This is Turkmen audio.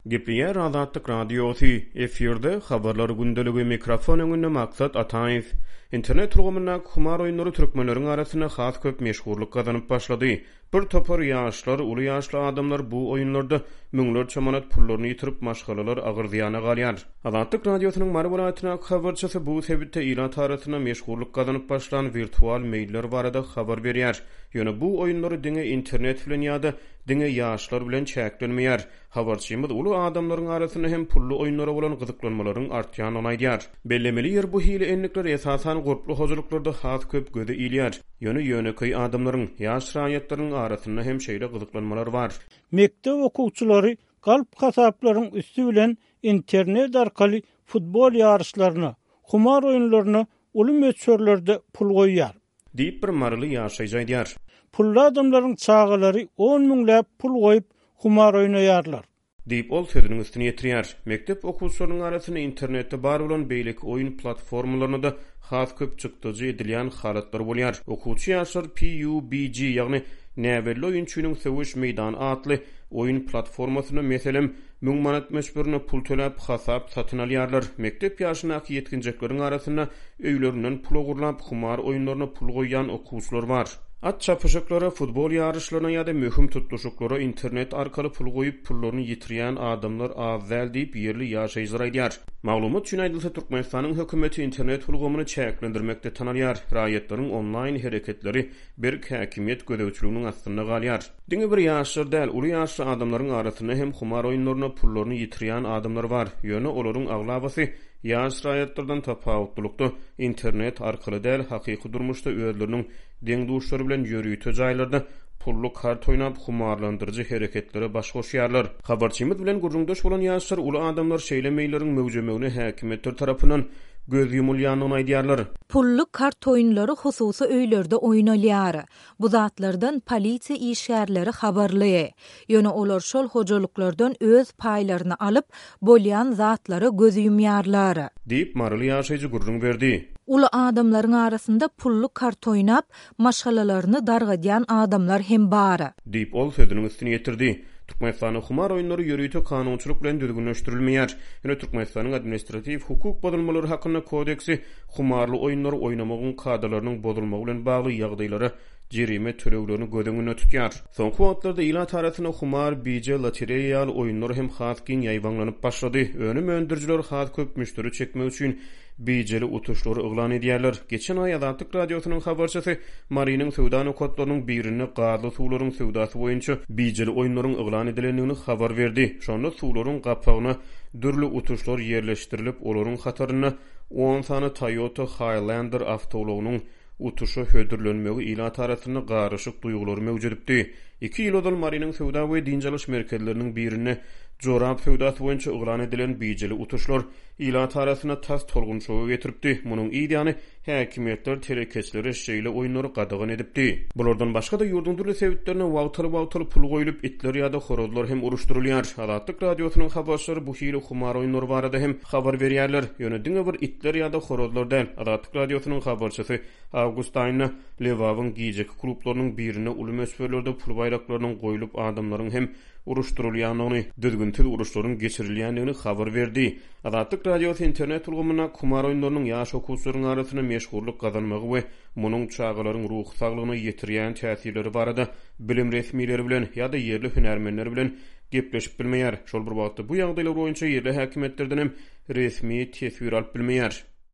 Gepleyer Azatlyk radiosu efirde habarlar gündeligi mikrofon öňünde maksat Ataýew. İnternet turgumyna kumar oýunlary türkmenleriň arasyna has köp meşhurlyk gazanyp başlady. Bir topar ýaşlar, uly ýaşly adamlar bu oýunlarda müňlerçe manat pullaryny ýitirip maşgalalar agyr ziýana galýar. Azatlyk radiosynyň marwalatyna habarçysy bu sebäpde Iran tarasyna meşhurlyk gazanyp başlan virtual mailler barada habar berýär. Ýöne bu oýunlary diňe internet bilen ýa-da diňe ýaşlar bilen çäklenmeýär. Habarçymyz uly adamlaryň arasyna hem pully oýunlara bolan gyzyklanmalaryň artýanyny aýdýar. Bellemeli ýer bu hile enlikler esasan gurply hozurluklarda has köp göze ilýär. Ýöne köý adamlaryň ýaş raýatlaryň arasyna hem şeýle gyzyklanmalar bar. Mektep okuwçylary galp hasaplaryň üstü bilen internet arkaly futbol ýarışlaryna, kumar oýunlaryna uly meçhurlerde pul goýýar. Diýip bir marly ýaşaýjy aýdýar. Pully adamlaryň çağalary 10 000 pul goýup kumar oýnaýarlar. Diýip ol sözüniň üstüne ýetirýär. Mektep okuwçylarynyň arasyna internetde bar bolan beýlik oýun platformalaryna da has köp çykdyjy edilýän halatlar bolýar. Okuwçy ýaşlar PUBG ýagny näberli oýunçynyň söwüş meýdany atly oýun platformasyna meselem 1000 manat meşburuna pul töläp hasap satyn alýarlar. Mektep ýaşynaky ýetginjekleriň arasyna öýlerinden pul gurlap kumar oýunlaryna pul goýýan okuwçylar bar. At çapyşyklary, futbol ýarışlaryna ýa-da möhüm tutuşyklara internet arkaly pul goýup pullaryny ýitirýän adamlar az däl diýip ýerli ýaşaýjylar aýdýar. Maglumat üçin aýdylsa Türkmenistanyň hökümeti internet pulgomuny çäklendirmekde tanalýar. Raýatlaryň online hereketleri bir häkimiýet gödäwçiliginiň astyna galýar. Diňe bir ýaşlar däl, uly ýaşly adamlaryň arasyna hem kumar oýunlaryna pullaryny ýitirýän adamlar bar. Ýöne olaryň aglabasy ýaş raýatlardan tapawutlukda internet arkaly däl hakyky durmuşda özleriniň deňduşlary bilen ýörüýte jaýlarda pullu kart oýnap humarlandyrjy hereketlere baş goşýarlar. Habarçymyz bilen gurrundaş bolan ýaşlar uly adamlar şeýlemeýlerin möwjemegini häkimetler tarapyndan göz yumulýanyny aýdýarlar. Pullu kart oýunlary hususy öýlerde oýnalýar. Bu zatlardan polisiýa işgärleri habarly. Ýöne olar şol hojalyklardan öz paýlaryny alyp bolýan zatlary göz yumýarlar. Diýip marly ýaşaýjy gurrun berdi. Ulu adamlaryň arasynda pullu kart oýnap maşgalalaryny dargadýan adamlar hem bar. Diýip ol sözüniň üstüne ýetirdi. Türkmenistanyň humar oýunlary ýörüýte kanunçylyk bilen düzgünleşdirilmeýär. Ýöne Türkmenistanyň administrativ hukuk bodulmalary hakkynda kodeksi humarly oýunlary oýnamagyň kadrlarynyň bodulmagy bilen bagly ýagdaýlary jerime töreglerini gödüňüne tutýar. Soňky wagtlarda ýyla tarasyna humar, BJ, lotereýal oýunlary hem has giň ýaýbanlanyp başlady. Önüm öndürjiler has köp müşteri çekmek üçin BJ-li utuşlary yglan edýärler. Geçen aý Azatlyk radiosynyň habarçysy Marynyň sowda nokatlarynyň birini gazly suwlaryň sowdasy boýunça BJ-li oýunlaryň yglan edilendigini habar berdi. Şonda suwlaryň gapagyna dürli utuşlar ýerleşdirilip, olaryň hataryna 10 sany Toyota Highlander awtobusanyň utuşa hödürlenmegi ila tarasyna garaşyk duýgulary mewjudupdy. 2 ýyl odal Marynyň sowda we dinjaliş merkezleriniň birini Jorap sowdasy boýunça yglan edilen BJ-li utuşlar ila tarasyna tas tolgunçowy getiripdi. Munyň ideýany häkimetler terekeçleri şeýle oýunlary gadagyn edipdi. Bulardan başga da ýurdun dürli sebäplerine wagtaly pul goýulyp itler ýa-da horozlar hem uruşdurulýar. Azatlyk radiosynyň habarçylary bu hile humar oýunlary barada hem habar berýärler. Ýöne diňe bir itler ýa-da horozlar däl. Azatlyk radiosynyň habarçysy Awgust aýyna Lewawyň giýjek klublarynyň birine uly mesferlerde pul bayraklarynyň goýulyp adamlaryň hem uruşdurulýanyny, düzgün tül uruşlaryň geçirilýändigini habar berdi. Azatlyk radiosy internet turgumyna kumar oýunlarynyň ýaş okuwçylaryň arasyna meşhurlyk gazanmagy we munyň çağalaryň ruh saglygyny ýetirýän täsirleri barada bilim resmiýetleri bilen ýa-da ýerli hünärmenler bilen gepleşip bilmeýär. Şol bir wagtda bu ýagdaýlar boýunça ýerli häkimetlerden hem resmi tesbir alyp bilmeýär.